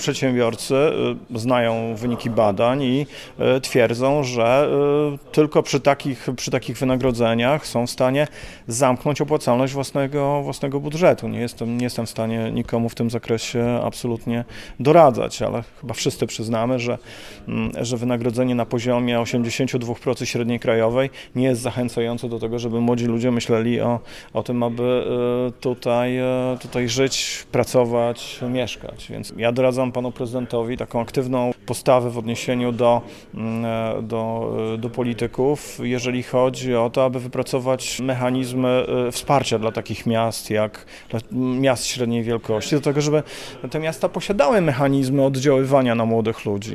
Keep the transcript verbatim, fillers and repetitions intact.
Przedsiębiorcy y, znają wyniki badań i y, twierdzą, że y, tylko przy takich, przy takich wynagrodzeniach są w stanie zamknąć opłacalność własnego, własnego budżetu. Nie jestem, nie jestem w stanie nikomu w tym zakresie absolutnie doradzać, ale chyba wszyscy przyznamy, że, y, że wynagrodzenie na poziomie osiemdziesiąt dwa procent średniej krajowej nie jest zachęcające do tego, żeby młodzi ludzie myśleli o, o tym, aby y, tutaj, y, tutaj żyć, pracować, mieszkać. Więc ja doradzam panu prezydentowi taką aktywną postawę w odniesieniu do, do, do polityków, jeżeli chodzi o to, aby wypracować mechanizmy wsparcia dla takich miast, jak dla miast średniej wielkości, do tego, żeby te miasta posiadały mechanizmy oddziaływania na młodych ludzi.